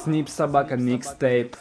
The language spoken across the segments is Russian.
Snipp Собака Mixtape.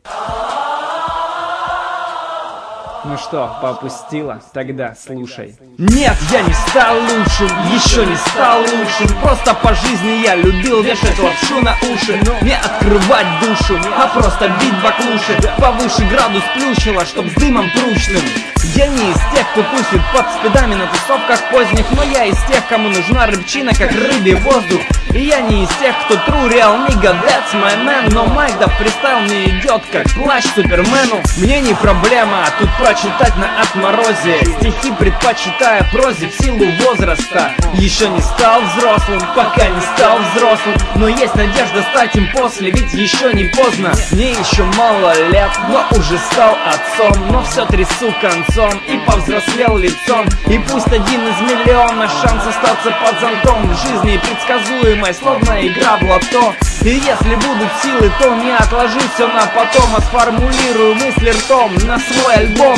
Ну что, попустила? Тогда слушай. Нет, я не стал лучшим, еще не стал лучшим. Просто по жизни я любил вешать лапшу на уши. Не открывать душу, а просто бить баклуши. Повыше градус плющила, чтоб с дымом пручным. Я не из тех, кто тусит под спидами на тусовках поздних, но я из тех, кому нужна рыбчина, как рыбий воздух. И я не из тех, кто true real nigga, that's my man. Но майк да фристайл мне идет, как плащ Супермену. Мне не проблема тут прочитать на отморозе стихи, предпочитая прозе в силу возраста. Еще не стал взрослым, пока не стал взрослым, но есть надежда стать им после, ведь еще не поздно. Мне еще мало лет, но уже стал отцом, но все трясу концом и повзрослел лицом. И пусть один из миллиона шанс остаться под зонтом в жизни предсказуемой, словно игра в лото. И если будут силы, то не отложи все на потом, а сформулирую мысли ртом на свой альбом.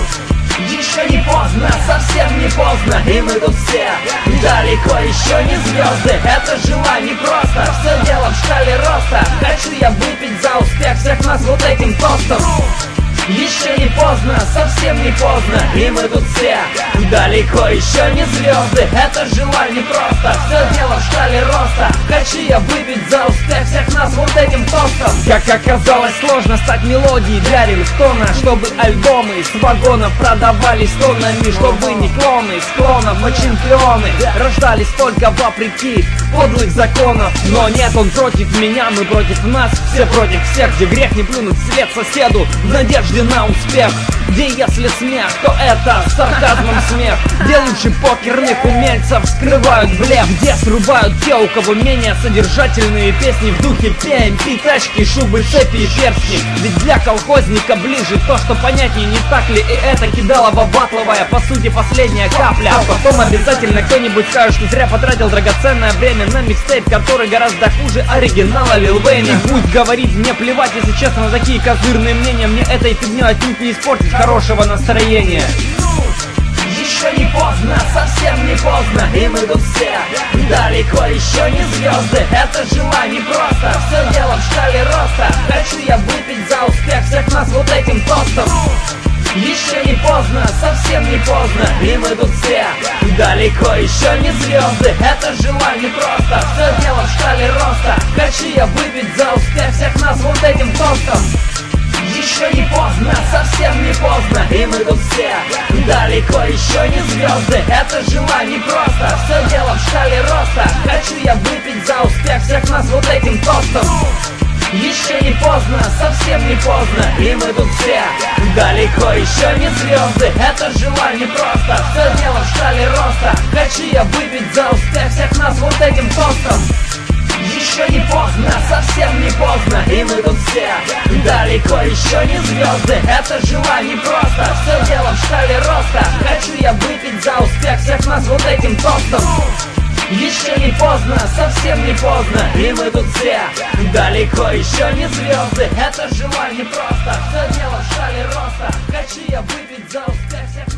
Еще не поздно, совсем не поздно, и мы тут все далеко, еще не звезды. Это желание просто, все дело в шкале роста. Хочу я выпить за успех всех нас вот этим тостом. Еще не поздно, совсем не поздно, и мы тут все далеко, еще не звезды. Это желание просто, все дело в шкале роста. Хочу я выпить за успех всех нас вот этим тостом. Как оказалось, сложно стать мелодией для рингтона, чтобы альбомы с вагонов продавались тоннами, чтобы не клоны с клонов, а чемпионы рождались только вопреки подлых законов. Но нет, он против меня, мы против нас, все против всех. Где грех не плюнуть вслед соседу в надежде на успех, где если смех, то это с сарказмом смех, где лучше покерных умельцев скрывают блеф, где срубают те, у кого менее содержательные песни в духе PMP, тачки, шубы, цепи и перстни. Ведь для колхозника ближе то, что понятнее, не так ли? И это кидалово-батловая, по сути, последняя капля. А потом обязательно кто-нибудь скажет, что зря потратил драгоценное время на микстейп, который гораздо хуже оригинала Лил Вейна. И пусть говорит, мне плевать, если честно, на такие козырные мнения. Мне этой фигней отнюдь не испортить хорошего настроения. Еще не поздно, совсем не поздно, и мы тут все далеко, еще не звезды. Это желание просто, все дело в шкале роста. Хочу я выпить за успех всех нас вот этим тостом. Еще не поздно, совсем не поздно, и мы тут все далеко, еще не звезды. Это желание просто, все дело в шкале роста. Хочу я выпить за успех всех нас вот этим тостом. Еще не поздно, совсем не поздно, и мы тут все далеко, еще не звезды. Это желание просто, все дело в шкале роста. Хочу я выпить за успех всех нас вот этим тостом. Еще не поздно, совсем не поздно, и мы тут все далеко, еще не звезды. Это желание просто, все дело в шкале роста. Хочу я выпить за успех всех нас вот этим тостом. Еще не поздно, совсем не поздно, и мы тут все далеко, еще не звезды. Это желание просто, все дело в шкале роста. Хочу я выпить за успех всех нас вот этим тостом. Еще не поздно, совсем не поздно, и мы тут все далеко, еще не звезды. Это желание просто, все дело в шкале роста. Хочу я выпить за успех всех